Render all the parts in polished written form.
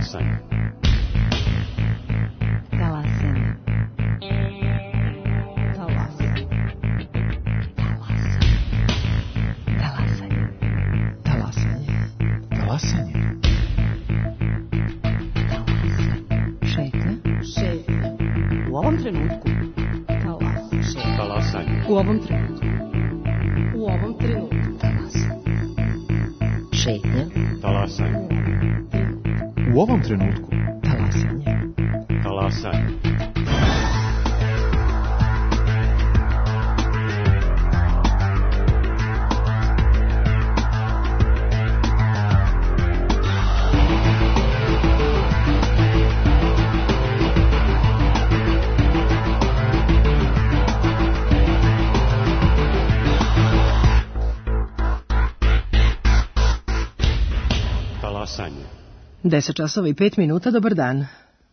Talasanje. Talasanje. Talasanje. Talasanje. Talasanje. Šetnja. U ovom trenutku. Talasanje. U ovom trenutku. U ovom trenutku. Šetnja. Talasanje. U ovom trenutku. Talasanje. Talasanje. Talasanje. 10 časova i 5 minuta, dobar dan.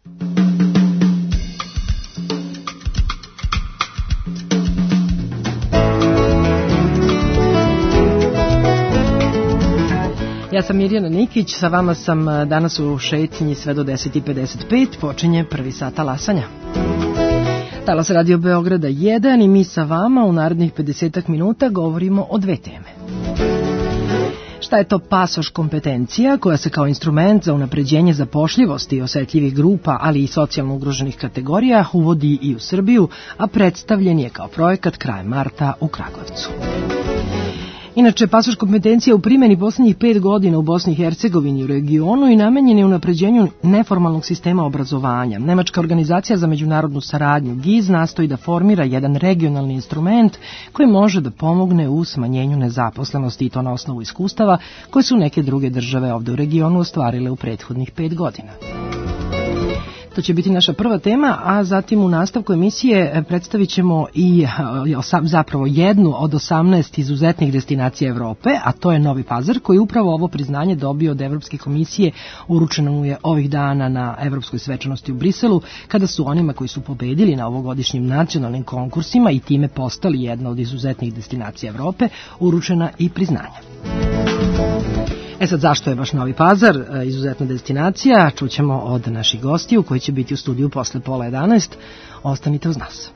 Ja sam Mirjana Nikić, sa vama sam danas u šetnji sve do 10:55, počinje prvi sat talasanja. Talas Radio Beograda 1 i mi sa vama u narednih 50 minuta govorimo o dve teme. Šta je to pasoš kompetencija koja se kao instrument za unapređenje zapošljivosti osetljivih grupa, ali i socijalno ugroženih kategorija uvodi i u Srbiju, a predstavljen je kao projekat krajem marta u Kragujevcu. Inače, pasoš kompetencija u primjeni poslednjih 5 godina u Bosni i Hercegovini i u regionu i namenjen je unapređenju neformalnog sistema obrazovanja. Nemačka organizacija za međunarodnu saradnju GIZ nastoji da formira jedan regionalni instrument koji može da pomogne u smanjenju nezaposlenosti i to na osnovu iskustava koje su neke druge države ovde u regionu ostvarile u prethodnih 5 godina. To će biti naša prva tema, a zatim u nastavku emisije predstavit ćemo i zapravo jednu od 18 izuzetnih destinacija Evrope, a to je Novi Pazar, koji upravo ovo priznanje dobio od Evropske komisije, uručeno mu je ovih dana na Evropskoj svečanosti u Briselu, kada su onima koji su pobedili na ovogodišnjim nacionalnim konkursima i time postali jedna od izuzetnih destinacija Evrope, uručena i priznanja. Sad, zašto je baš Novi Pazar izuzetna destinacija? Čućemo od naših gostiju koji će biti u studiju posle 10:30. Ostanite uz nas.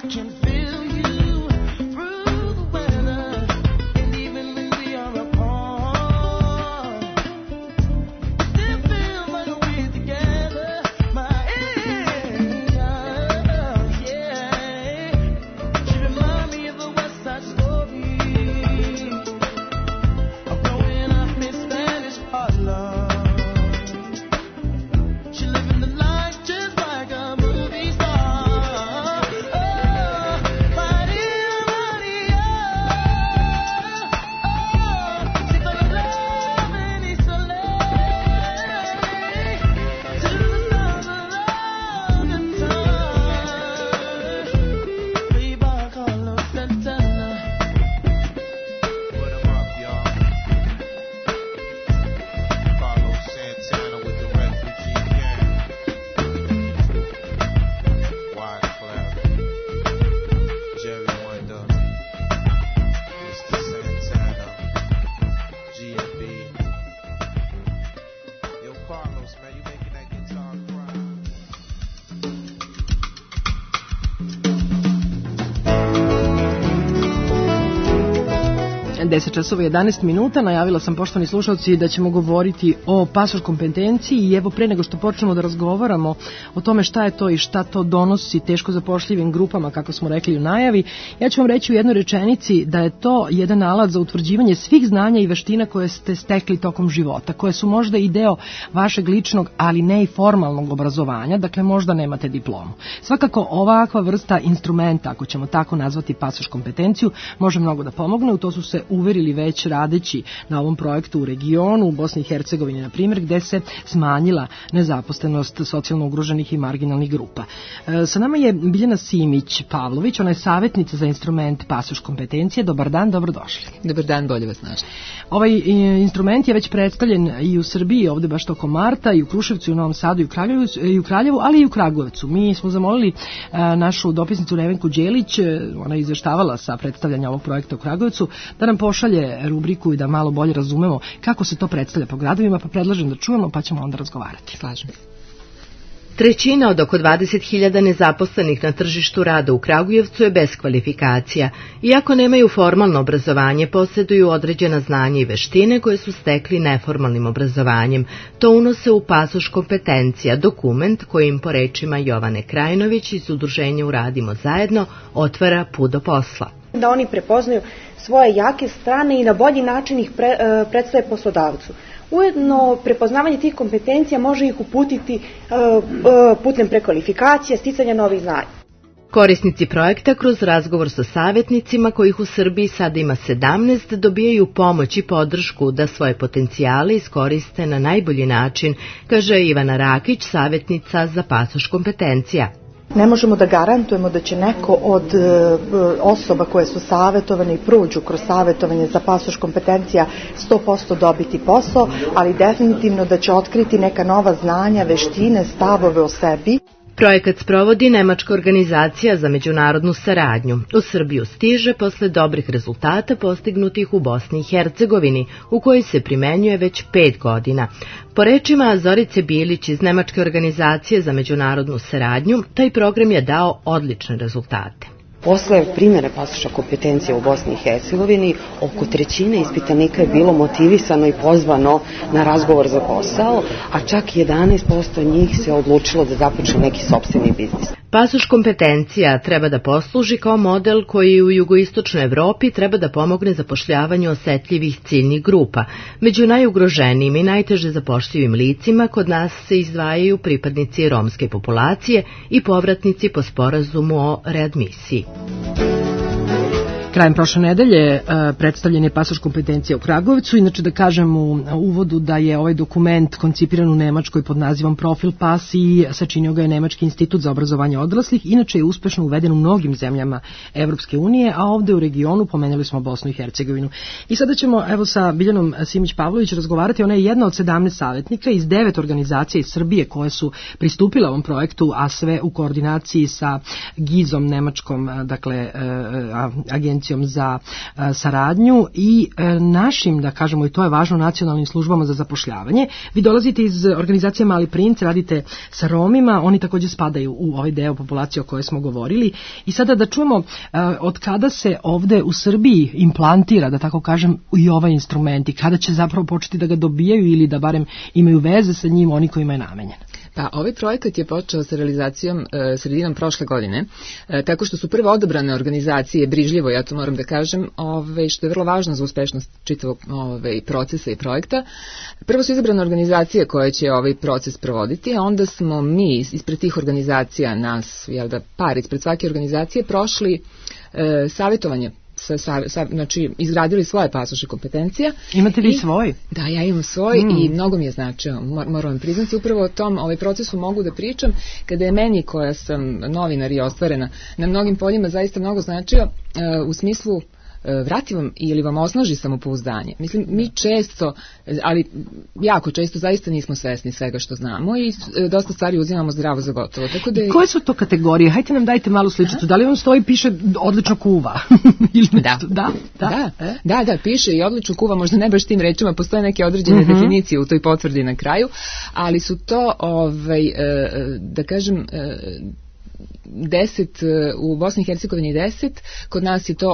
man, you making that guitar cry. 10 časova 11 minuta, najavila sam, poštovani slušalci, da ćemo govoriti o pasoš kompetenciji i evo, pre nego što počnemo da razgovaramo o tome šta je to i šta to donosi teško zapošljivim grupama, kako smo rekli u najavi, ja ću vam reći u jednoj rečenici da je to jedan alat za utvrđivanje svih znanja i veština koje ste stekli tokom života, koje su možda i deo vašeg ličnog, ali ne i formalnog obrazovanja, dakle možda nemate diplomu. Svakako ovakva vrsta instrumenta, ako ćemo tako nazvati pasoš kompetenciju, može mnogo da pomogne. U to su se uverili već radeći na ovom projektu u regionu, u Bosni i Hercegovini, na primjer, gde se smanjila nezaposlenost socijalno ugroženih i marginalnih grupa. Sa nama je Biljana Simić-Pavlović, ona je savjetnica za instrument pasoš kompetencije. Dobar dan, dobrodošli. Dobar dan, bolje vas našli. Ovaj instrument je već predstavljen i u Srbiji, ovde baš tokom marta, i u Kruševcu, i u Novom Sadu, i u Kraljevu, ali i u Kragujevcu. Mi smo zamolili našu dopisnicu Nevenku Đelić, ona je izveštavala sa predstavljanja ovog projekta u Kragujevcu, da nam pošalje rubriku i da malo bolje razumemo kako se to predstavlja po gradovima, pa predlažem da čujemo, pa ćemo onda razgovarati. Slažem se. Trećina od oko 20.000 nezaposlenih na tržištu rada u Kragujevcu je bez kvalifikacija. Iako nemaju formalno obrazovanje, posjeduju određena znanja i veštine koje su stekli neformalnim obrazovanjem. To unose u pasoš kompetencija, dokument kojim, po rečima Jovane Krajinović iz udruženja Uradimo zajedno, otvara put do posla. Da oni prepoznaju svoje jake strane i na bolji način ih predstave poslodavcu. Ujedno, prepoznavanje tih kompetencija može ih uputiti putem prekvalifikacije, sticanja novih znanja. Korisnici projekta kroz razgovor sa savjetnicima, kojih u Srbiji sada ima 17, dobijaju pomoć i podršku da svoje potencijale iskoriste na najbolji način, kaže Ivana Rakić, savjetnica za pasoš kompetencija. Ne možemo da garantujemo da će neko od osoba koje su savjetovane i prođu kroz savjetovanje za pasoš kompetencija 100% dobiti posao, ali definitivno da će otkriti neka nova znanja, veštine, stavove o sebi. Projekat sprovodi nemačka organizacija za međunarodnu saradnju. U Srbiju stiže posle dobrih rezultata postignutih u Bosni i Hercegovini, u kojoj se primenjuje već 5 godina. Po rečima Zorice Bilić iz nemačke organizacije za međunarodnu saradnju, taj program je dao odlične rezultate. Posle primjene pasoša kompetencija u Bosni i Hercegovini, oko trećine ispitanika je bilo motivisano i pozvano na razgovor za posao, a čak 11% njih se odlučilo da započne neki sopstveni biznis. Pasoš kompetencija treba da posluži kao model koji u jugoistočnoj Evropi treba da pomogne zapošljavanju osetljivih ciljnih grupa. Među najugroženijim i najteže zapošljivim licima kod nas se izdvajaju pripadnici romske populacije i povratnici po sporazumu o readmisiji. Krajem prošle nedelje predstavljen je pasoš kompetencija u Kragujevcu. Inače, da kažem u uvodu da je ovaj dokument koncipiran u Nemačkoj pod nazivom Profil Pas i sačinio ga je Nemački institut za obrazovanje odraslih. Inače je uspešno uveden u mnogim zemljama Evropske unije, a ovde u regionu pomenuli smo Bosnu i Hercegovinu. I sada ćemo evo sa Biljanom Simić-Pavlović razgovarati. Ona je jedna od 17 savjetnika iz 9 organizacija iz Srbije koje su pristupile ovom projektu, a sve u koordinaciji sa GIZ-om, nemačkom, dakle, agencijom Agencijom za saradnju i našim, da kažemo, i to je važno, nacionalnim službama za zapošljavanje. Vi dolazite iz organizacije Mali princ, radite sa Romima, oni takođe spadaju u ovaj deo populacije o kojoj smo govorili. I sada da čujemo od kada se ovde u Srbiji implantira, da tako kažem, i ovaj instrument i kada će zapravo početi da ga dobijaju ili da barem imaju veze sa njim oni kojima je namenjen. Pa, ovaj projekat je počeo sa realizacijom sredinom prošle godine, tako što su prve odabrane organizacije, brižljivo, ja to moram da kažem, što je vrlo važno za uspešnost čitavog procesa i projekta. Prvo su izabrane organizacije koje će ovaj proces provoditi, a onda smo mi ispred tih organizacija, nas, par ispred svake organizacije, prošli savjetovanje. Znači, izgradili svoje pasoše kompetencija. Imate vi svoj? Da, ja imam svoj i mnogo mi je značio, moram vam priznati, upravo o tom procesu mogu da pričam, kada je meni, koja sam novinar i ostvarena na mnogim poljima, zaista mnogo značio u smislu vrati vam ili vam osnaži samopouzdanje. Mislim, mi često, ali jako često zaista nismo svesni svega što znamo i dosta stvari uzimamo zdravo za gotovo. Tako da koje su to kategorije? Hajte nam dajte malu sličicu. Da li vam stoji piše odlično kuva? Da, piše i odlično kuva, možda ne baš tim rečima, postoje neke određene definicije u toj potvrdi na kraju, ali su to, da kažem, 10, u Bosni i Hercegovini 10, kod nas je to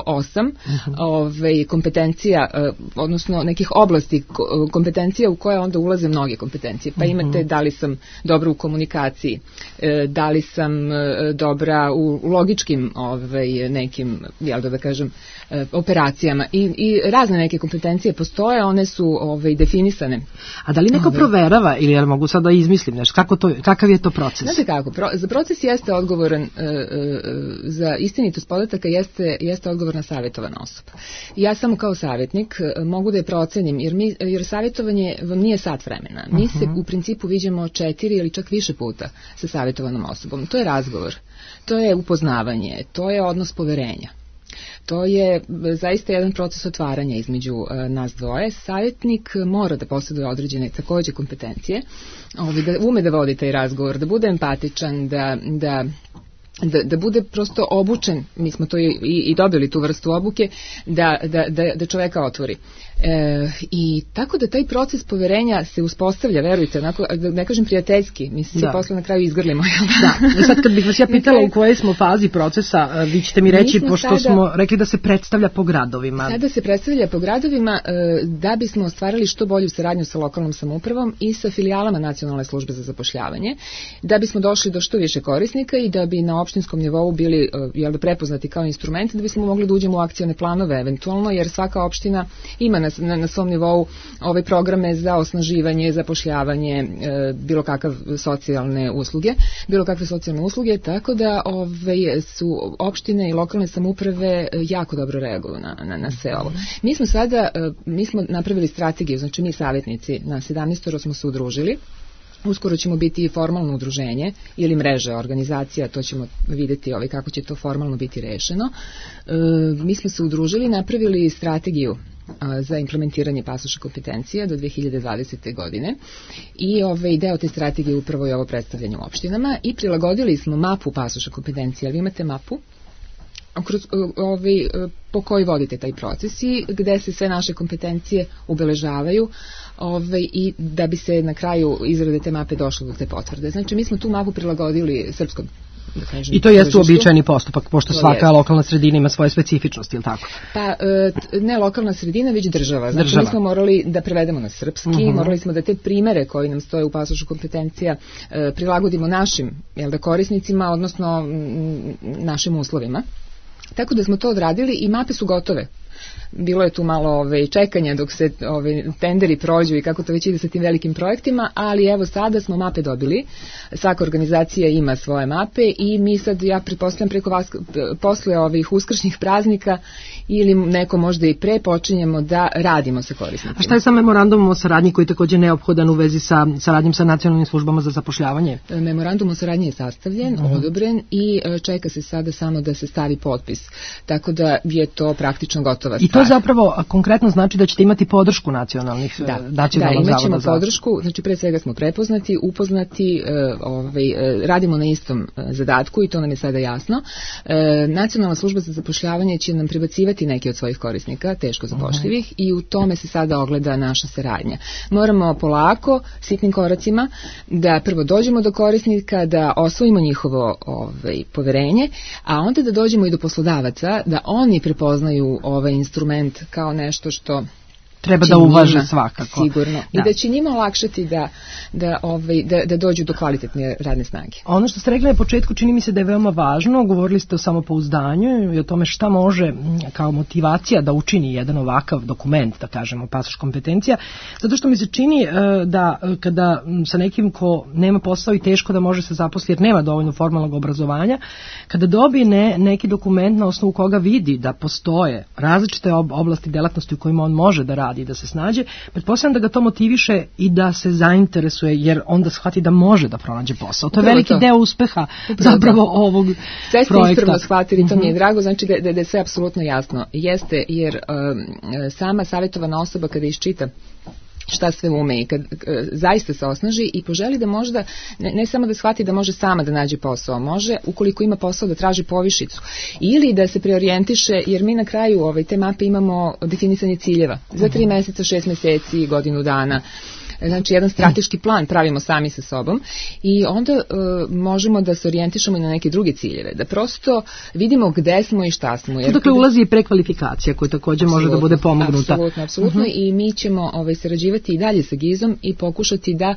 8 kompetencija, odnosno nekih oblasti kompetencija u koje onda ulaze mnoge kompetencije. Pa imate da li sam dobra u komunikaciji, da li sam dobra u logičkim nekim, da kažem, operacijama i razne neke kompetencije postoje, one su definisane. A da li neko proverava ili ja mogu sad da izmislim nešto, kakav je to proces? Znate kako, za proces jeste odgovoran, za istinitost podataka jeste odgovorna savjetovana osoba. Ja samo kao savjetnik mogu da je procenim, jer savjetovanje vam nije sat vremena. Mi se u principu viđamo 4 ili čak više puta sa savjetovanom osobom. To je razgovor, to je upoznavanje, to je odnos poverenja. To je zaista jedan proces otvaranja između nas dvoje. Savjetnik mora da posjeduje određene takođe kompetencije, da ume da vodi taj razgovor, da bude empatičan, da bude prosto obučen, mi smo to i dobili tu vrstu obuke, da čoveka otvori. I tako da taj proces poverenja se uspostavlja, verujte, onako, da ne kažem prijateljski, mi se posle na kraju izgrlimo. Da, sad kad bih vas ja pitala u kojoj smo fazi procesa, vi ćete mi reći, pošto smo rekli da se predstavlja po gradovima. Sada se predstavlja po gradovima da bismo ostvarili što bolju saradnju sa lokalnom samoupravom i sa filijalama Nacionalne službe za zapošljavanje, da bismo došli do što više korisnika i da bi na opštinskom nivou bili prepoznati kao instrument, da bismo mogli da uđemo u akcione planove eventualno, jer svaka opština ima na svom nivou ove programe za osnaživanje, zapošljavanje, bilo kakve socijalne usluge, tako da su opštine i lokalne samouprave jako dobro reaguju na sve ovo. Mi smo napravili strategiju, znači mi savjetnici, na 17 smo se udružili. Uskoro ćemo biti formalno udruženje ili mreža organizacija, to ćemo vidjeti kako će to formalno biti rešeno. Mi smo se udružili, napravili strategiju za implementiranje pasoša kompetencija do 2020. godine i deo te strategije upravo je ovo predstavljanje u opštinama i prilagodili smo mapu pasoša kompetencija. Vi imate mapu po kojoj vodite taj proces i gde se sve naše kompetencije ubeležavaju i da bi se na kraju izrade te mape došlo do te potvrde. Znači, mi smo tu mapu prilagodili srpskom. I to jeste uobičajeni postupak, pošto svaka lokalna sredina ima svoje specifičnosti, ili tako? Pa, ne lokalna sredina, već država. Znači, mi smo morali da prevedemo na srpski, morali smo da te primere koji nam stoje u pasošu kompetencija prilagodimo našim korisnicima, odnosno našim uslovima. Tako da smo to odradili i mape su gotove. Bilo je tu malo čekanja dok se tenderi prođu i kako to već ide sa tim velikim projektima, ali evo sada smo mape dobili. Svaka organizacija ima svoje mape i mi sad, ja pretpostavljam, preko vas posle ovih uskršnjih praznika ili neko možda i pre počinjemo da radimo sa korisnicima. A šta je sa memorandumom o saradnji koji je također neophodan u vezi sa saradnjom sa nacionalnim službama za zapošljavanje? Memorandum o saradnji je sastavljen, odobren i čeka se sada samo da se stavi potpis. Tako da je to praktično gotovo. gotova I stvar. to zapravo konkretno znači da ćete imati podršku nacionalnih nacionalnog imat ćemo zavoda za... podršku, znači pre svega smo prepoznati, upoznati, radimo na istom zadatku i to nam je sada jasno. Nacionalna služba za zapošljavanje će nam prebacivati neki od svojih korisnika, teško zapošljivih, i u tome se sada ogleda naša saradnja. Moramo polako, sitnim koracima, da prvo dođemo do korisnika, da osvojimo njihovo poverenje, a onda da dođemo i do poslodavaca, da oni prepoznaju ovaj instrument kao nešto što treba da uvaže svakako. Sigurno. I da će njima olakšati da dođu do kvalitetne radne snage. Ono što ste rekli na početku čini mi se da je veoma važno, govorili ste o samopouzdanju i o tome šta može kao motivacija da učini jedan ovakav dokument, da kažemo, pasoš kompetencija, zato što mi se čini da kada sa nekim ko nema posao i teško da može se zaposliti jer nema dovoljno formalnog obrazovanja, kada dobije neki dokument na osnovu koga vidi da postoje različite oblasti delatnosti u kojima on može da radi i da se snađe, pretpostavljam da ga to motiviše i da se zainteresuje, jer onda shvati da može da pronađe posao. To je veliki deo uspeha zapravo ovog sve ste projekta. ispravno shvatili, to mi je drago, znači da je sve apsolutno jasno. Jeste, jer sama savjetovana osoba kada iščita šta sve ume i kad zaista se osnaži i poželi da možda, ne samo da shvati da može sama da nađe posao, može ukoliko ima posao da traži povišicu ili da se preorijentiše, jer mi na kraju te mape imamo definisanje ciljeva za 3 meseca, 6 meseci, godinu dana. Znači, jedan strateški plan pravimo sami sa sobom i onda možemo da se orijentišemo i na neke druge ciljeve, da prosto vidimo gde smo i šta smo. Jer dakle, ulazi i prekvalifikacija koja također može da bude pomognuta. Apsolutno. I mi ćemo sarađivati i dalje sa GIZ-om i pokušati da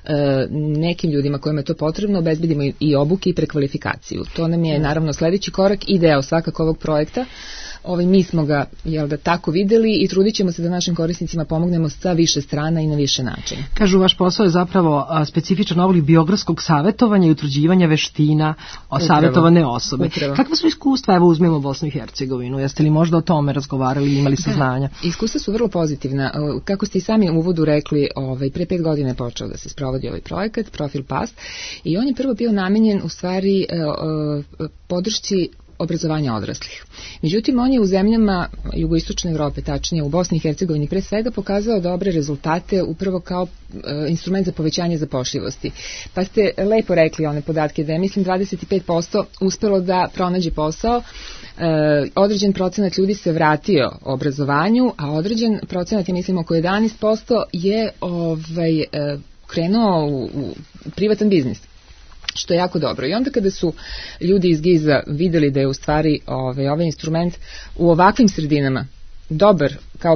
nekim ljudima kojima je to potrebno obezbedimo i obuke i prekvalifikaciju. To nam je naravno sledeći korak i deo svakako ovog projekta. Mi smo ga tako videli i trudit ćemo se da našim korisnicima pomognemo sa više strana i na više načina. Kažu, vaš posao je zapravo specifičan oblik biografskog savjetovanja i utvrđivanja veština o savjetovane osobe. Kakva su iskustva, evo uzmemo Bosnu i Hercegovinu, jeste li možda o tome razgovarali i imali saznanja? Iskustva su vrlo pozitivna. Kako ste i sami u uvodu rekli, pre 5 godina je počeo da se sprovodi ovaj projekat, Profil Past, i on je prvo bio namenjen u stvari podršci obrazovanja odraslih. Međutim, on je u zemljama jugoistočne Evrope, tačnije u Bosni i Hercegovini, pre svega pokazao dobre rezultate upravo kao instrument za povećanje zapošljivosti. Pa ste lepo rekli one podatke da je, mislim, 25% uspelo da pronađe posao, određen procenat ljudi se vratio obrazovanju, a određen procenat, ja mislim oko 11%, je krenuo u privatan biznis, što je jako dobro. I onda kada su ljudi iz GIZ-a videli da je u stvari ovaj instrument u ovakvim sredinama dobar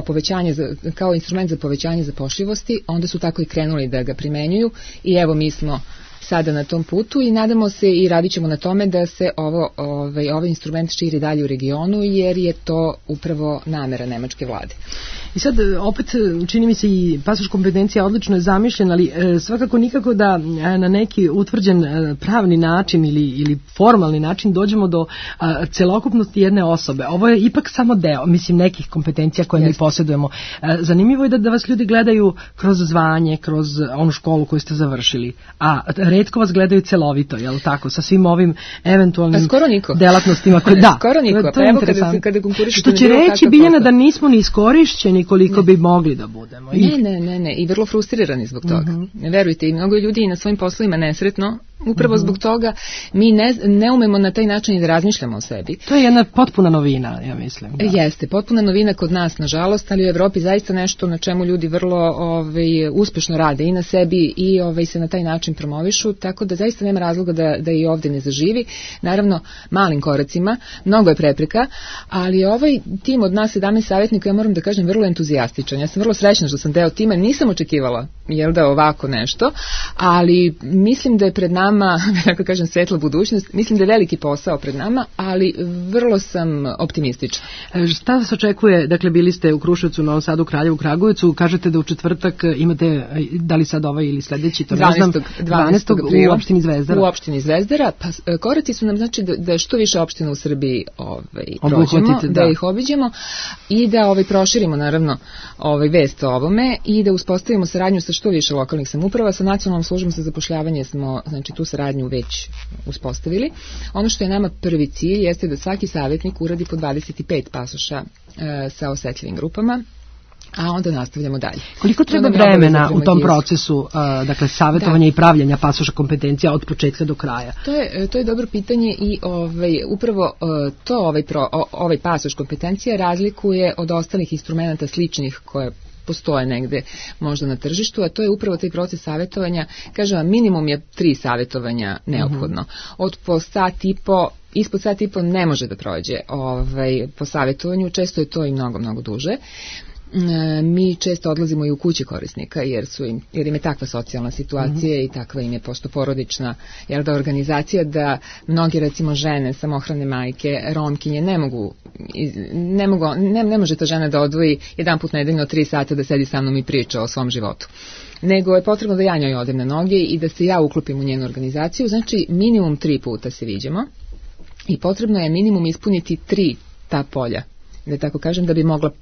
kao instrument za povećanje zapošljivosti, onda su tako i krenuli da ga primenjuju i evo mi smo sada na tom putu i nadamo se i radit ćemo na tome da se ovaj instrument širi dalje u regionu, jer je to upravo namera nemačke vlade. I sad opet čini mi se i pasoš kompetencija odlično je zamišljen, ali svakako nikako da na neki utvrđen pravni način ili formalni način dođemo do celokupnosti jedne osobe. Ovo je ipak samo deo, mislim, nekih kompetencija koje mi posjedujemo. Zanimljivo je da vas ljudi gledaju kroz zvanje, kroz onu školu koju ste završili, a retko vas gledaju celovito, jel tako, sa svim ovim eventualnim delatnostima. Skoro niko, pa evo kada konkurišete. Što će reći, Biljana, da nismo ni iskorišćeni koliko bi mogli da budemo. Ne, i vrlo frustrirani zbog toga. Verujte, i mnogo ljudi na svojim poslovima nesretno, upravo zbog toga mi ne umemo na taj način da razmišljamo o sebi. To je jedna potpuna novina, ja mislim. Jeste, potpuna novina kod nas, nažalost, ali u Evropi zaista nešto na čemu ljudi vrlo uspešno rade i na sebi i se na taj način promovišu, tako da zaista nema razloga da i ovde ne zaživi. Naravno, malim koracima, mnogo je prepreka, ali ovaj tim od nas 17 savjetnika, ja moram da kažem, vrlo entuzijastičan. Ja sam vrlo srećna što sam deo tima, nisam očekivala ovako nešto, ali mislim da je pred nama, kako kažem, svetla budućnost, mislim da je veliki posao pred nama, ali vrlo sam optimistična. Šta vas očekuje, dakle bili ste u Kruševcu, Novom Sadu, Kraljevu, Kragujevcu, kažete da u četvrtak imate, da li sad ovaj ili sledeći, to ne znam, 12. u opštini Zvezdara. U opštini Zvezdara, pa koraci su nam, znači da što više opština u Srbiji prođemo, da ih obiđemo i da proširimo naravno naravno vest o ovome i da uspostavimo saradnju sa što više lokalnih samouprava. Sa Nacionalnom službom za zapošljavanje smo, znači, tu saradnju već uspostavili. Ono što je nama prvi cilj jeste da svaki savjetnik uradi po 25 pasoša sa osetljivim grupama, a onda nastavljamo dalje. Koliko treba vremena u tom procesu, dakle, savjetovanja i pravljanja pasoša kompetencija od početka do kraja? To je dobro pitanje i upravo to ovaj pasoš kompetencija razlikuje od ostalih instrumenta sličnih koje postoje negde možda na tržištu, a to je upravo taj proces savjetovanja. Kažem vam, minimum je 3 savjetovanja neophodno. Od po sat i po, ispod sat i po ne može da prođe po savjetovanju, često je to i mnogo, mnogo duže. Mi često odlazimo i u kuće korisnika jer im je takva socijalna situacija i takva im je posto porodična organizacija da mnogi, recimo, žene, samohrane majke, romkinje ne može ta žena da odvoji jedan put nedeljno 3 sata da sedi sa mnom i priča o svom životu. Nego je potrebno da ja njoj odem na noge i da se ja uklopim u njenu organizaciju. Znači, minimum 3 puta se viđamo i potrebno je minimum ispuniti 3 ta polja, da tako kažem, da bi mogla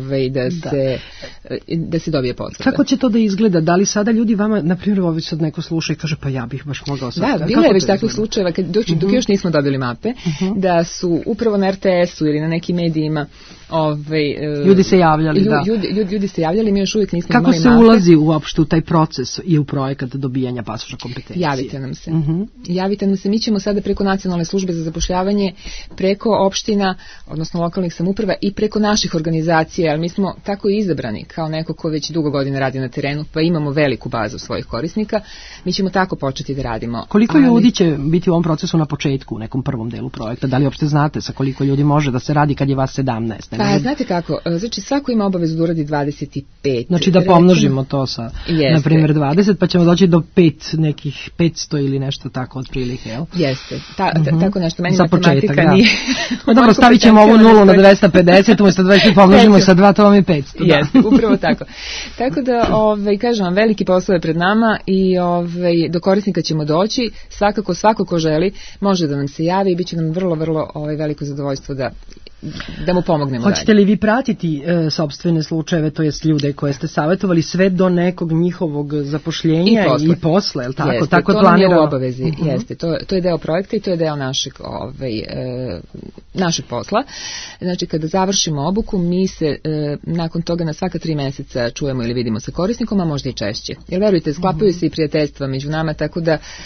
da se dobije potvrda. Kako će to da izgleda? Da li sada ljudi vama, na primjer, sad neko sluša i kaže, pa ja bih baš mogao sad. Da, bilo je već takvih slučajeva, dok još nismo dobili mape, da su upravo na RTS-u ili na nekim medijima ljudi se javljali, ljudi se javljali, mi još uvijek nismo imali mape. Kako se ulazi uopšte u taj proces i u projekat dobijanja pasoša kompetencije? Javite nam se. Mi ćemo sada preko Nacionalne službe za zapošljavanje, preko opština, odnosno lokalnih samouprava i preko naših organizacija, jer mi smo tako izabrani kao neko ko već dugo godina radi na terenu, pa imamo veliku bazu svojih korisnika, mi ćemo tako početi da radimo. Koliko ljudi će biti u ovom procesu na početku, u nekom prvom delu projekta? Da li uopšte znate sa koliko ljudi može da se radi kad je vas 17? Pa, znate kako, znači svako ima obavezu da uradi 25. Znači da pomnožimo to sa, na primjer, 20, pa ćemo doći do 500 ili nešto tako otprilike, jel? Jeste, tako nešto, meni matematika nije. Dobro, stavit ćemo ovu 0 na 250, umjesto 20 pomnožimo sa 2, to vam je 500. Jeste, upravo tako. Tako da, kažem vam, veliki posao je pred nama i do korisnika ćemo doći. Svakako, svako ko želi može da nam se javi i bit će nam vrlo, vrlo veliko zadovoljstvo da mu pomognemo. Hoćete li vi pratiti sopstvene slučajeve, to jest ljude koje ste savjetovali sve do nekog njihovog zapošljenja i posle, je li tako? Jeste, tako to nam je u obavezi, jeste. To je deo projekta i to je deo našeg posla. Znači, kada završimo obuku, mi se nakon toga na svaka 3 meseca čujemo ili vidimo sa korisnikom, a možda i češće. Jer verujte, sklapaju se i prijateljstva među nama, tako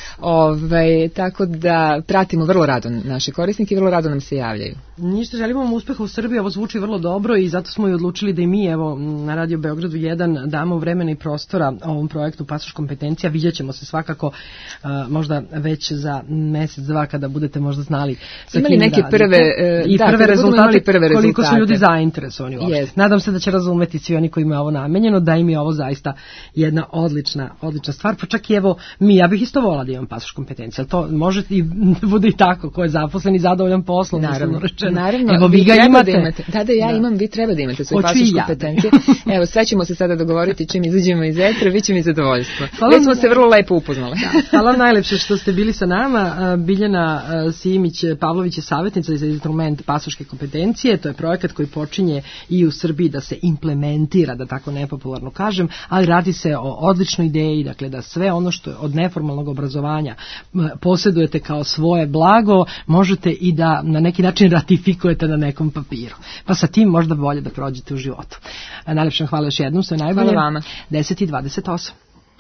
da pratimo vrlo rado naše korisnike i vrlo rado nam se javljaju. Ništa, želimo vam uspeha u Srbiji, ovo zvuči vrlo dobro i zato smo i odlučili da i mi, evo, na Radio Beogradu 1 damo vremena i prostora ovom projektu Pasoš kompetencija. Vidjet ćemo se svakako možda već za mesec, 2 kada budete možda znali sa kim neke prve rezultate, koliko su ljudi zainteresovani uopšte. Nadam se da će razumeti svi oni koji imaju ovo namenjeno, da im je ovo zaista jedna odlična stvar, pa čak i evo, ja bih isto volila da imam pasoš kompetencija, ali to može i bude i tako, ko je zaposlen i zadovoljan poslom. Naravno, evo, vi ga imate. Da, ja imam, vi treba da imate svoj pasoš kompetencije. Evo, sve ćemo se sada dogovoriti čim izađemo iz etra, bit će mi zadovoljstvo. Već smo se vrlo lepo upoznali. Hvala najlepše što ste bili sa nama. Biljana Simić-Pavlović je savjetnica za instrument pasoške kompetencije. To je projekat koji počinje i u Srbiji da se implementira, da tako nepopularno kažem, ali radi se o odličnoj ideji, dakle da sve ono što od neformalnog obrazovanja posjedujete kao svoje blago, možete i da na neki način ratifikujete na nekom papiru. Pa sa tim možda bolje da prođete u životu. Najlepše hvala još jednom, sve najbolje. Hvala vama. 10:28.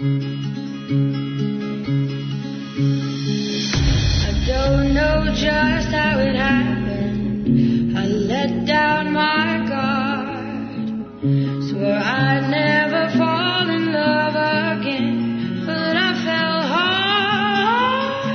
I don't know just how it happened. I let down my guard. Swore I'd never fall in love again, but I fell hard.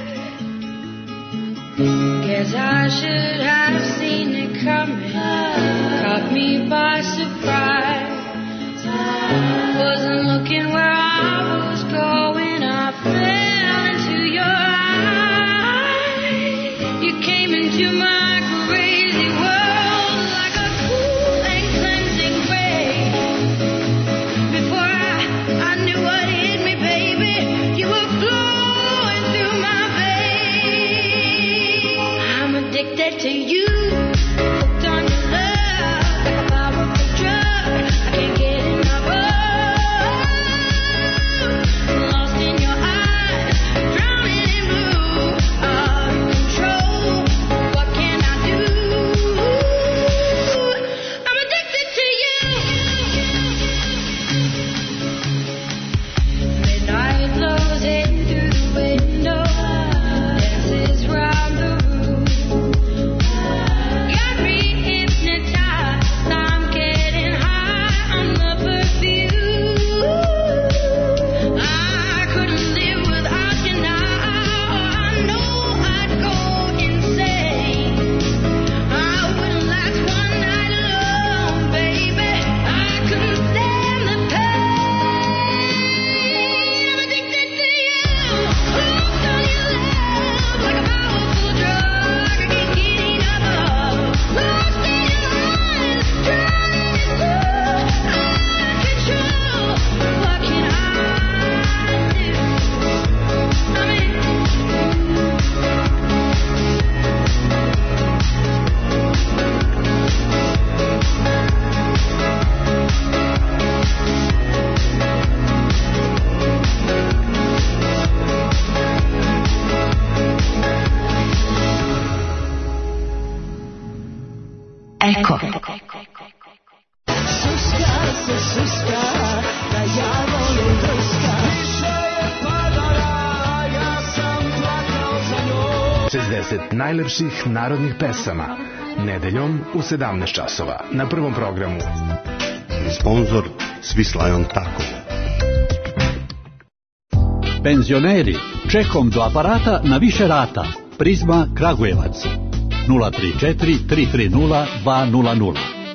Guess I should have seen it coming. Caught me by surprise. Wasn't looking where I was going. I fell into your eyes. You came into my Eko. Šuška se šuška, da ja volim drška. Više je padala, ja sam plakao za njom. 60 najlepših narodnih pesama. Nedeljom u 17 časova. Na Prvom programu. Sponzor Svislajon Tako. Penzioneri, čekom do aparata na više rata. Prizma Kragujevac. 034 330 200.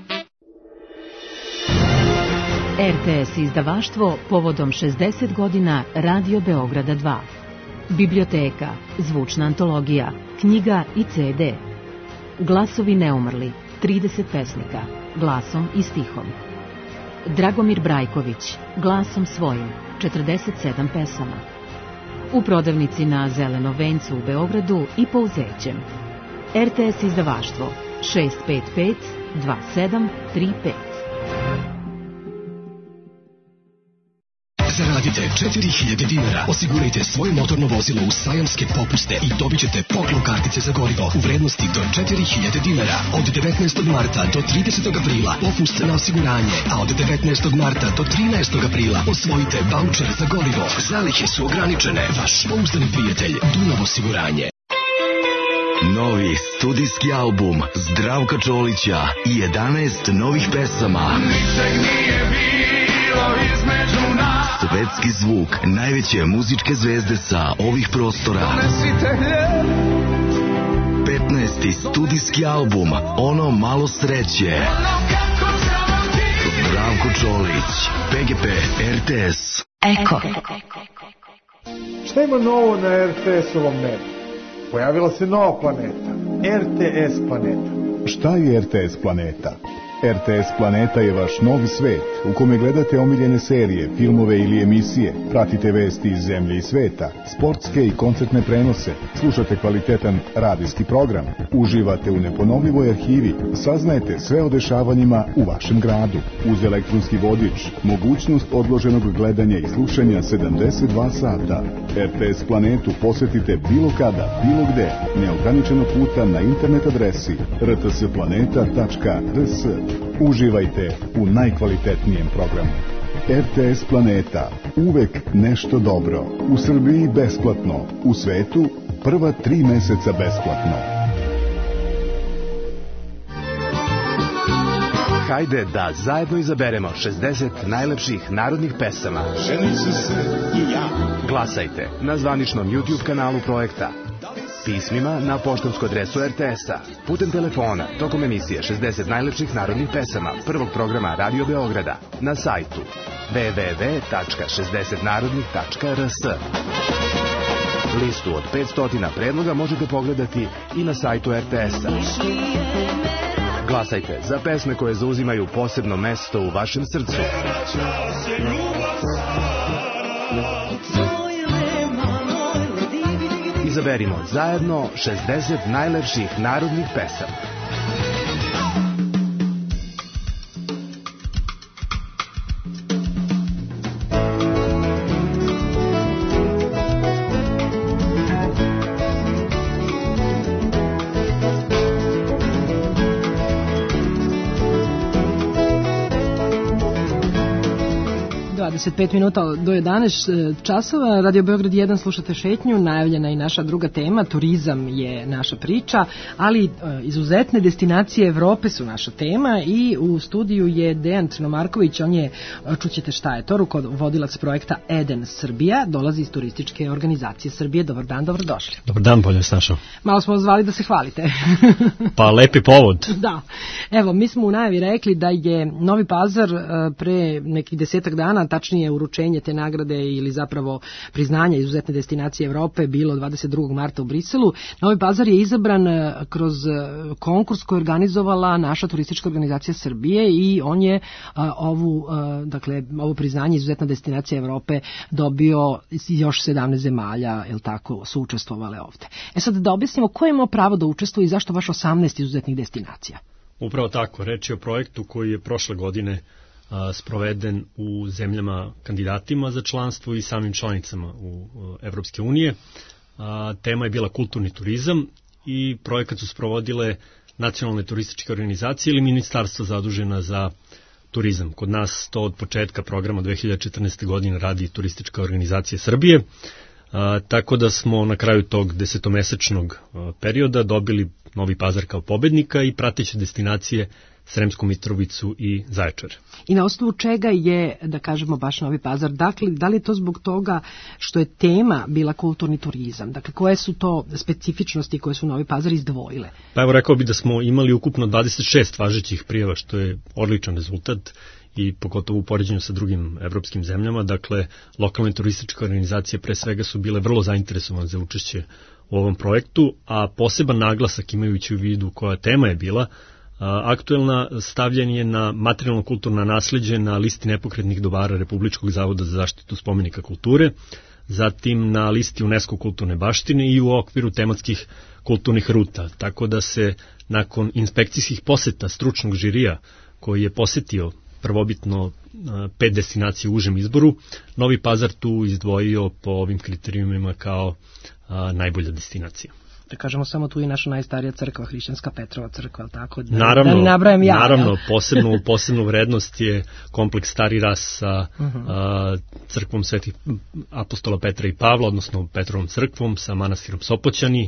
RTS izdavaštvo povodom 60 godina Radio Beograda 2. Biblioteka, zvučna antologija, knjiga i CD. Glasovi neumrli, 30 pesnika, glasom i stihom. Dragomir Brajković, glasom svojim, 47 pesama. U prodavnici na Zelenom vencu u Beogradu i po Uzećem. RTS izdavaštvo 655 2735. Zaradite 4000 dinara, osigurajte svoje motorno vozilo u sajamske popuste i dobit ćete poklon kartice za gorivo u vrednosti do 4000 dinara. Od 19. marta do 30. aprila popust na osiguranje, a od 19. marta do 13. aprila osvojite vaučer za gorivo. Zalihe su ograničene. Vaš pouzdani prijatelj Dunav osiguranje. Novi studijski album Zdravka Čolića i 11 novih pesama. Ničeg nije bilo između nas. Svetski zvuk najveće muzičke zvezde sa ovih prostora. 15. studijski album Ono malo sreće. Zdravko Čolić, PGP, RTS. Eko. Šta ima novo na RTS-ovom nebu? Pojavila se nova planeta, RTS planeta. Šta je RTS planeta? RTS Planeta je vaš novi svet u kome gledate omiljene serije, filmove ili emisije, pratite vesti iz zemlje i sveta, sportske i koncertne prenose, slušate kvalitetan radijski program, uživate u neponovljivoj arhivi, saznajete sve o dešavanjima u vašem gradu. Uz elektronski vodič, mogućnost odloženog gledanja i slušanja 72 sata. RTS Planetu posetite bilo kada, bilo gde, neograničeno puta na internet adresi rtsplaneta.rs. Uživajte u najkvalitetnijem programu. RTS Planeta. Uvek nešto dobro. U Srbiji besplatno. U svetu prva 3 meseca besplatno. Hajde da zajedno izaberemo 60 najlepših narodnih pesama. Ženit ću se i ja. Glasajte na zvaničnom YouTube kanalu projekta. Pismima na poštansku adresu RTS-a, putem telefona, tokom emisije 60 najlepših narodnih pesama prvog programa Radio Beograda, na sajtu www.60narodnih.rs. Listu od 500 predloga možete pogledati i na sajtu RTS-a. Glasajte za pesme koje zauzimaju posebno mesto u vašem srcu. Izaberimo zajedno 60 najlepših narodnih pesama. ...25 minuta do 11 časova. Radio Beograd 1 slušate šetnju, najavljena i naša druga tema, turizam je naša priča, ali izuzetne destinacije Evrope su naša tema i u studiju je Dejan Crnomarković, on je, čućete šta je to, rukovodilac projekta Eden Srbija, dolazi iz turističke organizacije Srbije. Dobar dan, dobrodošli. Dobar dan, bolje vas našao. Malo smo zvali da se hvalite. Pa lepi povod. Da. Evo, mi smo u najavi rekli da je Novi Pazar pre nekih 10 dana, tačnije uručenje te nagrade ili zapravo priznanja izuzetne destinacije Evrope bilo 22. marta u Briselu. Novi Pazar je izabran kroz konkurs koji je organizovala naša turistička organizacija Srbije i on je ovo priznanje izuzetna destinacija Evrope dobio još 17 zemalja, jel tako, su učestvovale ovde. Sad da objasnimo ko je imao pravo da učestvuje i zašto baš 18 izuzetnih destinacija. Upravo tako, reč je o projektu koji je prošle godine sproveden u zemljama kandidatima za članstvo i samim članicama u Evropske unije. Tema je bila kulturni turizam i projekat su sprovodile nacionalne turističke organizacije ili ministarstva zadužena za turizam. Kod nas to od početka programa 2014. godine radi Turistička organizacija Srbije, tako da smo na kraju tog 10-mesečnog perioda dobili Novi Pazar kao pobednika i prateće destinacije Sremsku Mitrovicu i Zaječar. I na osnovu čega je, da kažemo, baš Novi Pazar? Dakle, da li je to zbog toga što je tema bila kulturni turizam? Dakle, koje su to specifičnosti koje su Novi Pazar izdvojile? Pa evo, rekao bi da smo imali ukupno 26 važećih prijava, što je odličan rezultat i pogotovo u poređenju sa drugim evropskim zemljama. Dakle, lokalne turističke organizacije pre svega su bile vrlo zainteresovane za učešće u ovom projektu, a poseban naglasak, imajući u vidu koja tema je bila, aktuelna, stavljen je na materijalno-kulturna nasleđe na listi nepokretnih dobara Republičkog zavoda za zaštitu spomenika kulture, zatim na listi UNESCO kulturne baštine i u okviru tematskih kulturnih ruta. Tako da se nakon inspekcijskih poseta stručnog žirija koji je posetio prvobitno 5 destinacija u užem izboru, Novi Pazar tu izdvojio po ovim kriterijumima kao najbolja destinacija. Da kažemo samo tu i naša najstarija crkva, Hrišćanska Petrova crkva, tako da, naravno, da nabrajam ja. Naravno, posebnu vrednost je kompleks Stari Ras sa crkvom Svetih apostola Petra i Pavla, odnosno Petrovom crkvom, sa manastirom Sopoćani,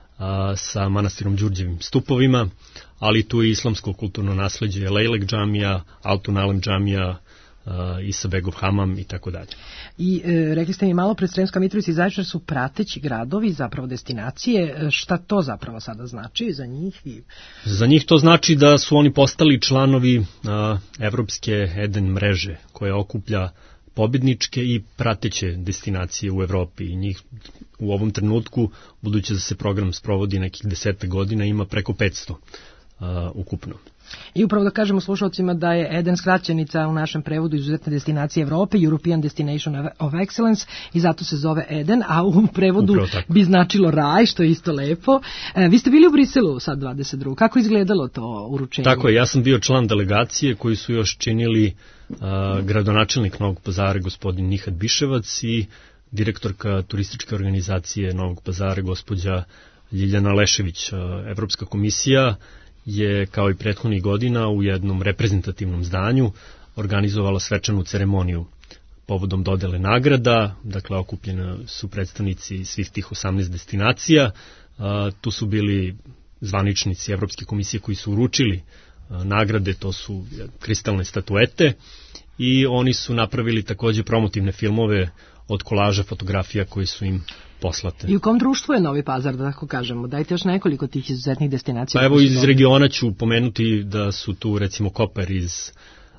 sa manastirom Đurđevim stupovima, ali tu je islamsko kulturno nasleđe, Lejlek džamija, Altun Alem džamija, Isabegov hamam i tako dalje. I rekli ste mi malo pred, Sremska Mitrovica i Zaječar su prateći gradovi, zapravo destinacije. Šta to zapravo sada znači za njih? Za njih to znači da su oni postali članovi evropske Eden mreže koja okuplja pobedničke i prateće destinacije u Evropi i njih u ovom trenutku, budući da se program sprovodi nekih 10 godina, ima preko 500 ukupno. I upravo da kažemo slušalcima da je Eden skraćenica u našem prevodu izuzetne destinacije Evrope, European Destination of Excellence, i zato se zove Eden, a u prevodu bi značilo raj, što je isto lepo. Vi ste bili u Briselu sad 22. Kako izgledalo to uručenje? Tako je, ja sam bio član delegacije koji su još činili gradonačelnik Novog Pazara gospodin Nihad Biševac i direktorka turističke organizacije Novog Pazara gospođa Ljiljana Lešević. Evropska komisija je kao i prethodnih godina u jednom reprezentativnom zdanju organizovala svečanu ceremoniju povodom dodele nagrada. Dakle, okupljeni su predstavnici svih tih 18 destinacija. Tu su bili zvaničnici Evropske komisije koji su uručili nagrade, to su kristalne statuete, i oni su napravili takođe promotivne filmove od kolaža fotografija koji su im poslate. I u kom društvu je Novi Pazar, da tako kažemo? Dajte još nekoliko tih izuzetnih destinacija. Pa evo, iz regiona ću pomenuti da su tu recimo Koper iz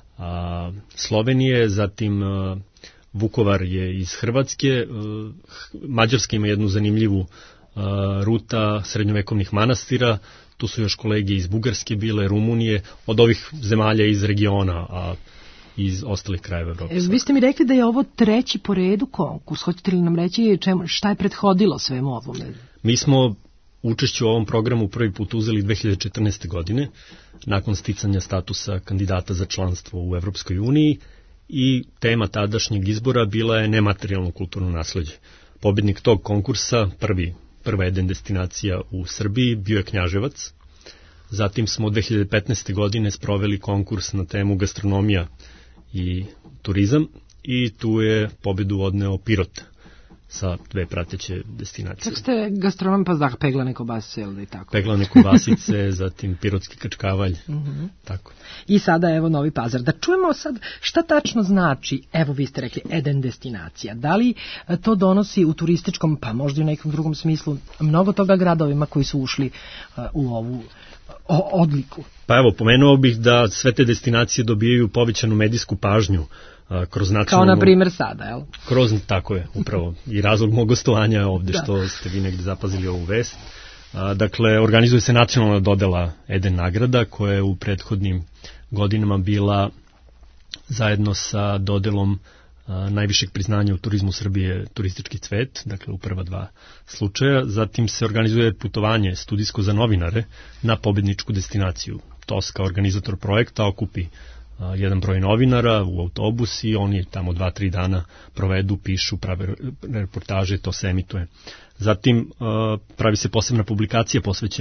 Slovenije, zatim Vukovar je iz Hrvatske, Mađarska ima jednu zanimljivu ruta srednjovekovnih manastira, tu su još kolege iz Bugarske bile, Rumunije, od ovih zemalja iz regiona, a iz ostalih krajeva Evrope. Vi ste mi rekli da je ovo 3. po redu konkurs. Hoćete li nam reći šta je prethodilo svemu ovome? Mi smo učešće u ovom programu prvi put uzeli 2014. godine, nakon sticanja statusa kandidata za članstvo u Evropskoj uniji, i tema tadašnjeg izbora bila je nematerijalno kulturno nasleđe. Pobednik tog konkursa, prva Eden destinacija u Srbiji, bio je Knjaževac. Zatim smo 2015. godine sproveli konkurs na temu gastronomija i turizam i tu je pobedu odneo Pirot sa 2 prateće destinacije. Kako ste gastronom, pa zdah, peglane kobasice, ili tako? Peglane kobasice, zatim pirotski kačkavalj, tako. I sada evo Novi Pazar. Da čujemo sad šta tačno znači, evo vi ste rekli, Eden destinacija. Da li to donosi u turističkom, pa možda i u nekom drugom smislu, mnogo toga gradovima koji su ušli u ovu odliku? Pa evo, pomenuo bih da sve te destinacije dobijaju povećanu medijsku pažnju kroz nacionalno... Kao na primer sada, jel? Tako je, upravo. I razlog mog gostovanja ovde, što ste vi negde zapazili ovu vest. Dakle, organizuje se nacionalna dodela Eden nagrada, koja je u prethodnim godinama bila zajedno sa dodelom najvišeg priznanja u turizmu Srbije Turistički cvet, dakle u prva 2 slučaja. Zatim se organizuje putovanje studijsko za novinare na pobedničku destinaciju. TOS kao organizator projekta okupi jedan broj novinara u autobus i oni tamo 2-3 dana provedu, pišu, prave reportaže, to se emituje. Zatim pravi se posebna publikacija posvećena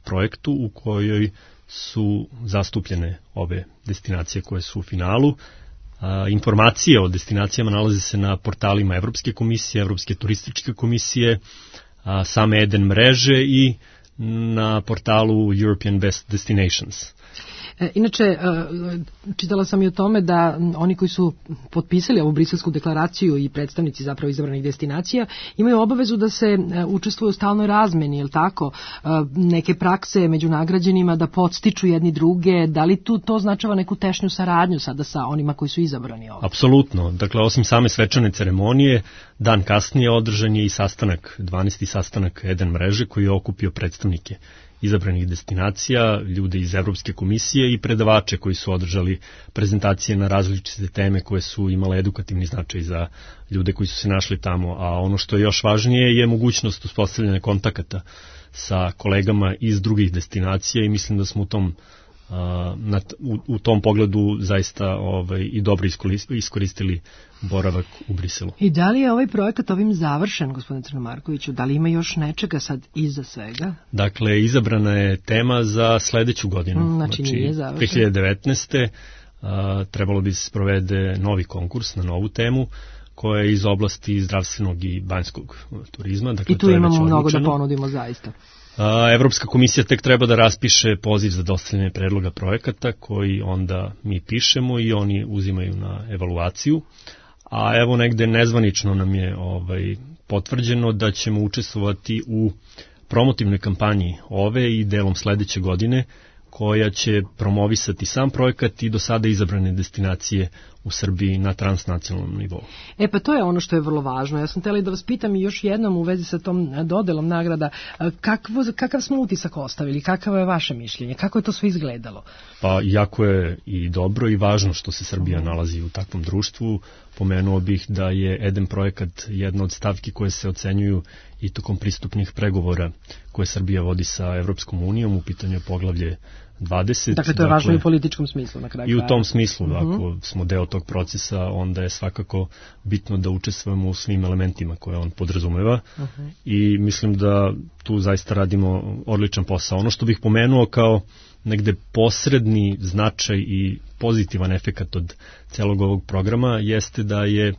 projektu u kojoj su zastupljene ove destinacije koje su u finalu. Informacije o destinacijama nalaze se na portalima Evropske komisije, Evropske turističke komisije, same Eden mreže i na portalu European Best Destinations. Inače, čitala sam i o tome da oni koji su potpisali ovu briselsku deklaraciju i predstavnici zapravo izabranih destinacija imaju obavezu da se učestvuju u stalnoj razmeni, je li tako? Neke prakse među nagrađenima da podstiču jedni druge, da li tu to značava neku tešnju saradnju sada sa onima koji su izabrani ovdje? Apsolutno. Dakle, osim same svečane ceremonije, dan kasnije održan je i sastanak, 12. sastanak Eden mreže koji je okupio predstavnike izabranih destinacija, ljude iz Evropske komisije i predavače koji su održali prezentacije na različite teme koje su imale edukativni značaj za ljude koji su se našli tamo, a ono što je još važnije je mogućnost uspostavljanja kontakata sa kolegama iz drugih destinacija i mislim da smo u tom pogledu zaista i dobro iskoristili boravak u Briselu. I da li je ovaj projekat ovim završen, gospodine Crnomarkoviću? Da li ima još nečega sad iza svega? Dakle, izabrana je tema za sledeću godinu. Znači nije završen. 2019. Trebalo bi se sprovede novi konkurs na novu temu koja je iz oblasti zdravstvenog i banjskog turizma. Dakle, i tu imamo mnogo da ponudimo zaista. Evropska komisija tek treba da raspiše poziv za dostavljanje predloga projekata koji onda mi pišemo i oni uzimaju na evaluaciju. A evo negde nezvanično nam je potvrđeno da ćemo učestvovati u promotivnoj kampanji ove i delom sledeće godine koja će promovisati sam projekat i do sada izabrane destinacije u Srbiji na transnacionalnom nivou. Pa to je ono što je vrlo važno. Ja sam htjela da vas pitam još jednom u vezi sa tom dodelom nagrada, kakav smo utisak ostavili, kakavo je vaše mišljenje, kako je to sve izgledalo? Pa jako je i dobro i važno što se Srbija nalazi u takvom društvu. Pomenuo bih da je Eden projekat jedna od stavki koje se ocenjuju i tokom pristupnih pregovora koje Srbija vodi sa Evropskom unijom, u pitanju je poglavlje 20. Dakle, to je važno i u političkom smislu na kraju. I u tom smislu, ako smo deo tog procesa, onda je svakako bitno da učestvujemo u svim elementima koje on podrazumeva i mislim da tu zaista radimo odličan posao. Ono što bih pomenuo kao negde posredni značaj i pozitivan efekat od celog ovog programa jeste da je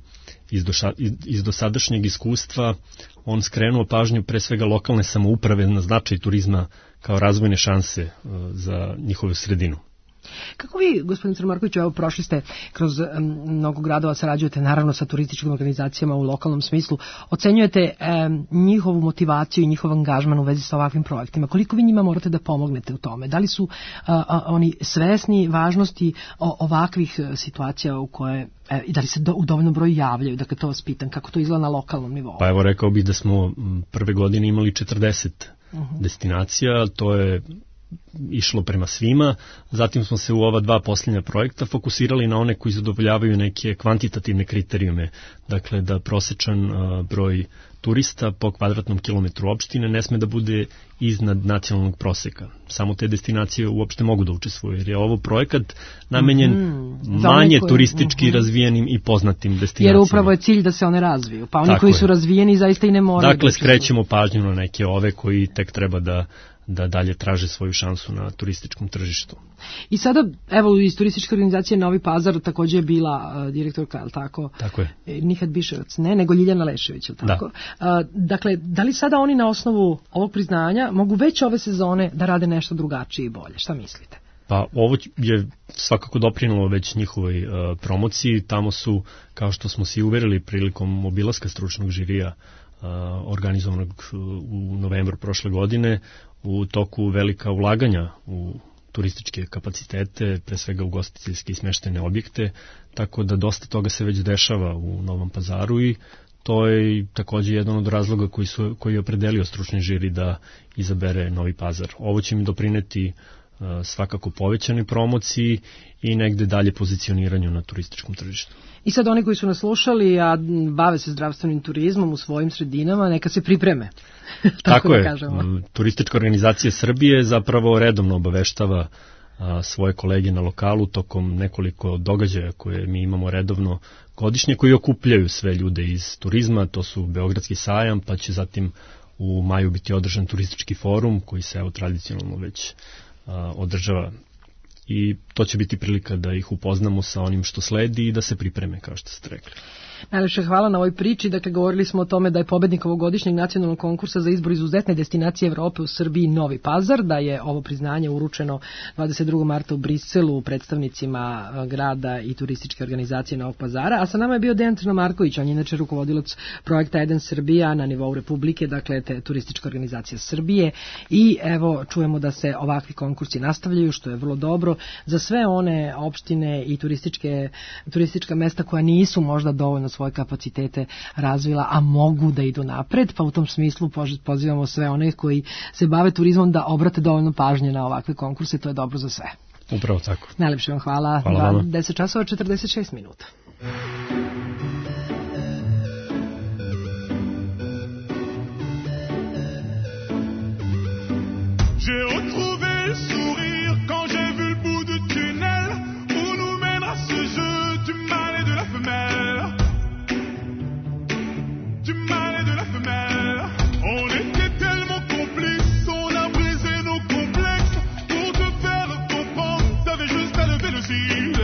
iz dosadašnjeg iskustva on skrenuo pažnju pre svega lokalne samouprave na značaj turizma kao razvojne šanse za njihovu sredinu. Kako vi, gospodin Crnomarković, evo prošli ste kroz mnogo gradova, sarađujete naravno sa turističkim organizacijama u lokalnom smislu, ocenjujete njihovu motivaciju i njihov angažman u vezi sa ovakvim projektima. Koliko vi njima morate da pomognete u tome? Da li su oni svesni važnosti ovakvih situacija u koje i da li se u dovoljnom broju javljaju? Dakle, to vas pitam, kako to izgleda na lokalnom nivou? Pa evo, rekao bih da smo prve godine imali 40 destinacija, to je išlo prema svima, zatim smo se u ova dva posljednja projekta fokusirali na one koji zadovoljavaju neke kvantitativne kriterijume, dakle da prosečan broj turista po kvadratnom kilometru opštine ne sme da bude iznad nacionalnog proseka. Samo te destinacije uopšte mogu da učestvuju, jer je ovo projekat namenjen manje turistički razvijenim i poznatim destinacijama. Jer upravo je cilj da se one razviju, pa oni koji su razvijeni zaista i ne moraju. Dakle, skrećemo pažnju na neke ove koji tek treba da dalje traže svoju šansu na turističkom tržištu. I sada, evo, iz turističke organizacije Novi Pazar također je bila direktorka, je li tako? Tako je. Nihad Biševac, ne, nego Ljiljana Lešević, je li tako? Da. Dakle, da li sada oni na osnovu ovog priznanja mogu već ove sezone da rade nešto drugačije i bolje? Šta mislite? Pa ovo je svakako doprinulo već njihovoj promociji. Tamo su, kao što smo se uverili prilikom obilaska stručnog žirija organizovanog u novembru prošle godine, u toku velika ulaganja u turističke kapacitete, pre svega ugostiteljske i smeštajne objekte, tako da dosta toga se već dešava u Novom Pazaru i to je također jedan od razloga koji je opredelio stručni žiri da izabere Novi Pazar. Ovo će mi doprineti svakako povećanoj promociji i negde dalje pozicioniranju na turističkom tržištu. I sad oni koji su nas slušali, a bave se zdravstvenim turizmom u svojim sredinama, neka se pripreme. Tako je. Turistička organizacija Srbije zapravo redovno obaveštava svoje kolege na lokalu tokom nekoliko događaja koje mi imamo redovno godišnje, koji okupljaju sve ljude iz turizma. To su Beogradski sajam, pa će zatim u maju biti održan turistički forum koji se tradicionalno već održava i to će biti prilika da ih upoznamo sa onim što sledi i da se pripreme, kao što ste rekli. Najlepše hvala na ovoj priči. Dakle, govorili smo o tome da je pobednik ovogodišnjeg nacionalnog konkursa za izbor izuzetne destinacije Evrope u Srbiji Novi Pazar, da je ovo priznanje uručeno 22. marta u Briselu predstavnicima grada i turističke organizacije Novog Pazara, a sa nama je bio Dejan Crnomarković, on je inače rukovodilac projekta Eden Srbija na nivou Republike, dakle turistička organizacija Srbije, i evo čujemo da se ovakvi konkursi nastavljaju, što je vrlo dobro za sve one opštine i turistička mesta koja nisu možda dovoljno svoje kapacitete razvila, a mogu da idu napred, pa u tom smislu pozivamo sve one koji se bave turizmom da obrate dovoljno pažnje na ovakve konkurse, to je dobro za sve. Upravo tako. Najlepše vam hvala. Hvala vama. 10 časova 46 minuta. J'ai retrouvé le sourire quand j'ai vu le bout du tunnel où nous mènera ce jeu du mâle et de la femelle. Du mâle et de la femelle. On était tellement complices, on a brisé nos complexes. Pour te faire comprendre, t'avais juste à lever le cil.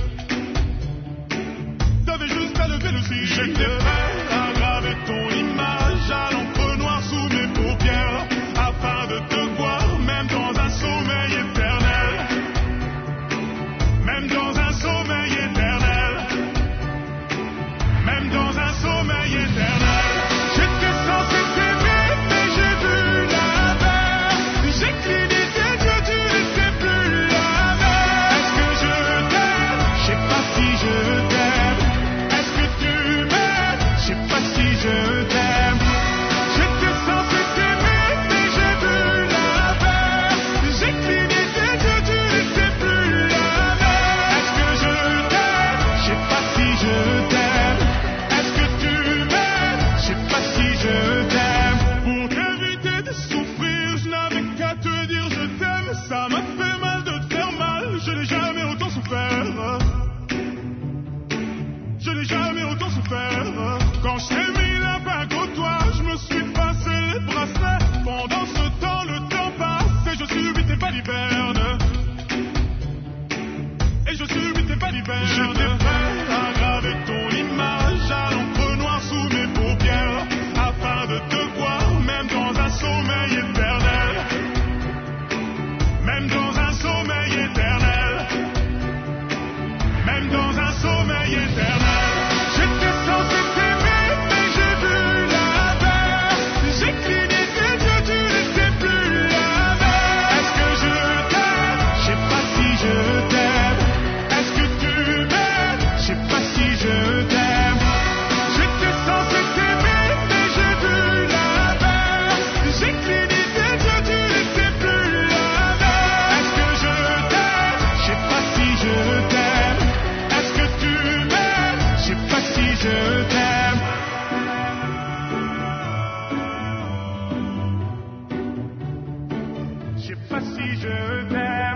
T'avais juste à lever le cil. J'étais prêt à graver ton image à l'encre noire sous mes paupières, afin de te voir même dans un sommeil éternel. Même dans un sommeil éternel. Même dans un sommeil éternel. J'étais censé t'aimer, mais j'ai vu l'inverse. J'ai cligné des yeux, tu n'étais plus la même. Est-ce que je t'aime? Je sais pas si je t'aime. Est-ce que tu m'aimes? Je sais pas si je t'aime. J'étais censé t'aimer, mais j'ai vu l'inverse. J'ai cligné des yeux, tu n'étais plus la même. Est-ce que je t'aime? Je sais pas si je t'aime. Est-ce que tu m'aimes? Je sais pas si je t'aime. Pour t'éviter de souffrir, je n'avais qu'à te dire je t'aime. Ça m'a fait mal de te faire mal, je n'ai jamais autant souffert. Je n'ai jamais autant souffert. Quand je t'ai mis la bague au doigt, je me suis passé les bracelets. Pendant ce temps, le temps passe et je subis tes balivernes. Et je subis tes balivernes. J'étais prêt à graver ton image à l'encre noire sous mes paupières, afin de te voir même dans un sommeil éternel. Même dans un sommeil éternel. Même dans un sommeil éternel. J'étais censé t'aimer, mais j'ai vu l'inverse. J'ai cligné des yeux, tu n'étais plus la même. Est-ce que je t'aime? Je sais pas si je t'aime. Est-ce que tu m'aimes? Je sais pas si je t'aime. J'étais censé t'aimer, mais j'ai vu l'inverse. J'ai cligné des yeux, tu n'étais plus la même. Est-ce que je t'aime? Je sais pas si je t'aime. Est-ce que tu m'aimes? Je sais pas si je t'aime. Je sais pas si je t'aime.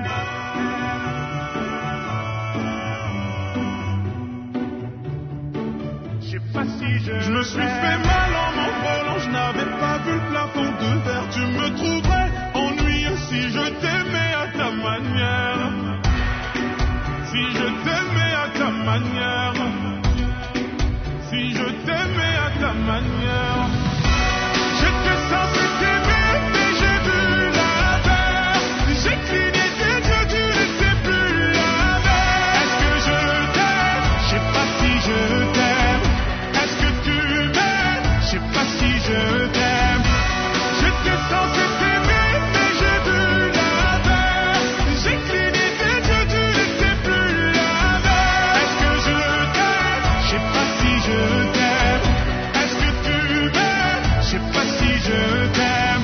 Je sais pas si je me suis fait mal en m'envolant, je n'avais pas vu le plafond de verre. Tu me trouverais ennuyeux si je t'aimais à ta manière. Si je t'aimais à ta manière. Si je t'aimais à ta manière. J'étais censé t'aimer, mais j'ai vu l'inverse. J'ai cligné des yeux, tu n'étais plus la même. Est-ce que je t'aime? Je sais pas si je t'aime. Est-ce que tu m'aimes? Je sais pas si je t'aime. J'étais censé t'aimer, mais j'ai vu l'inverse. J'ai cligné des yeux, tu n'étais plus la même. Est-ce que je t'aime? Je sais pas si je t'aime. Est-ce que tu m'aimes? Je sais pas si je t'aime.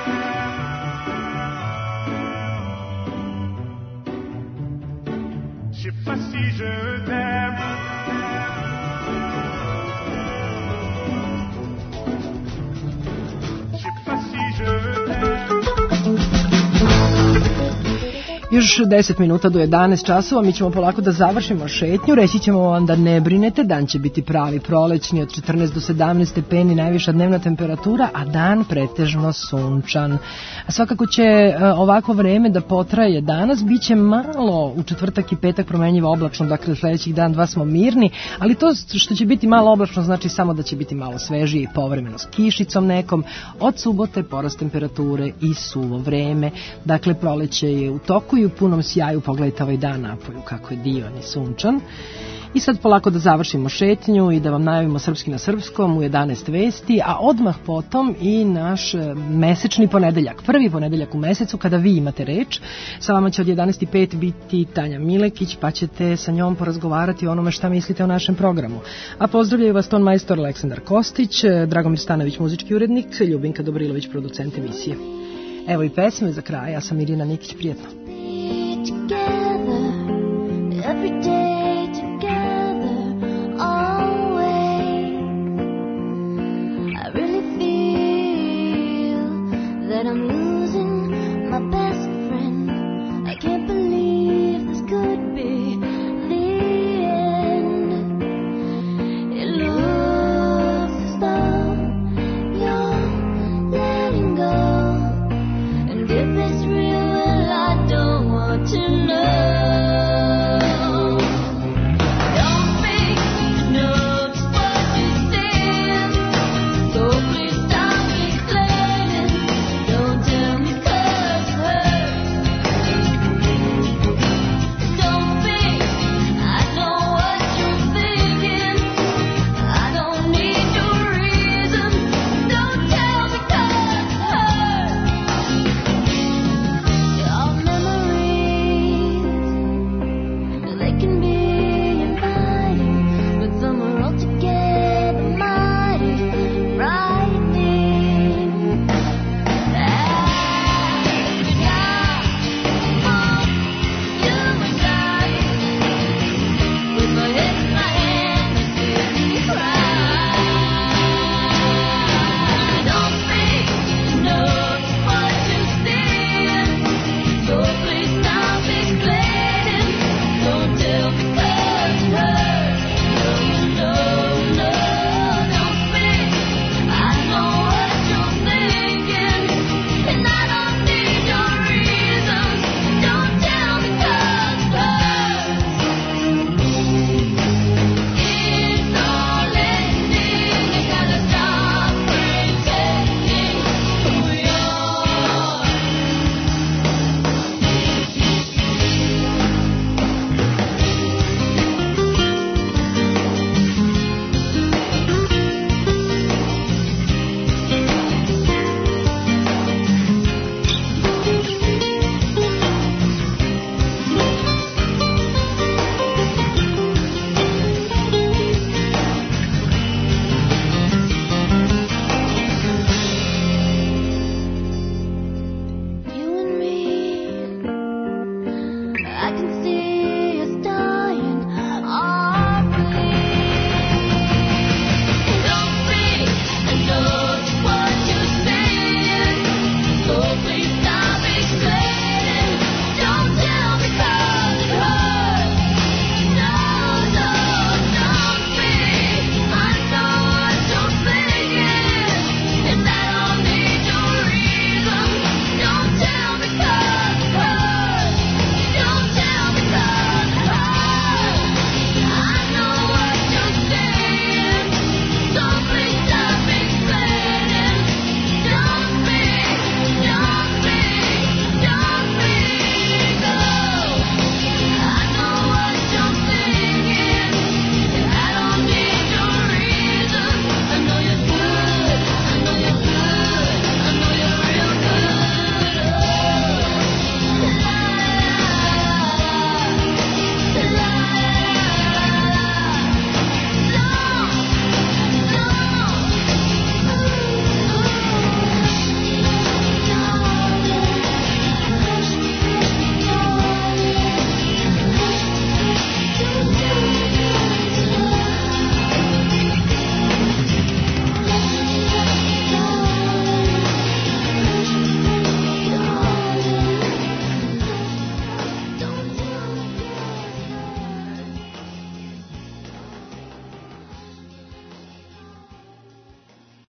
Je sais pas si je t'aime. Je sais pas si je t'aime. Još 10 minuta do 11 časova, mi ćemo polako da završimo šetnju, reći ćemo vam da ne brinete, dan će biti pravi prolećni od 14 do 17 stepeni, najviša dnevna temperatura, a dan pretežno sunčan. A svakako će ovako vreme da potraje danas, bit će malo u četvrtak i petak promenjivo oblačno, dakle sledećih dan dva smo mirni, ali to što će biti malo oblačno znači samo da će biti malo svežije i povremeno s kišicom nekom, od subote porast temperature i suvo vreme, dakle proleće je u toku i u punom sjaju, pogledajte ovaj dan napolju kako je divan i sunčan. I sad polako da završimo šetnju i da vam najavimo Srpski na srpskom u 11 vesti, a odmah potom i naš mesečni ponedeljak, prvi ponedeljak u mesecu kada vi imate reč. Sa vama će od 11:05 biti Tanja Milekić, pa ćete sa njom porazgovarati o onome šta mislite o našem programu. A pozdravljaju vas ton majstor Aleksandar Kostić, Dragomir Stanović muzički urednik, Ljubinka Dobrilović producent emisije. Evo i pesme za kraj, ja sam Irina Nikić, prijetno.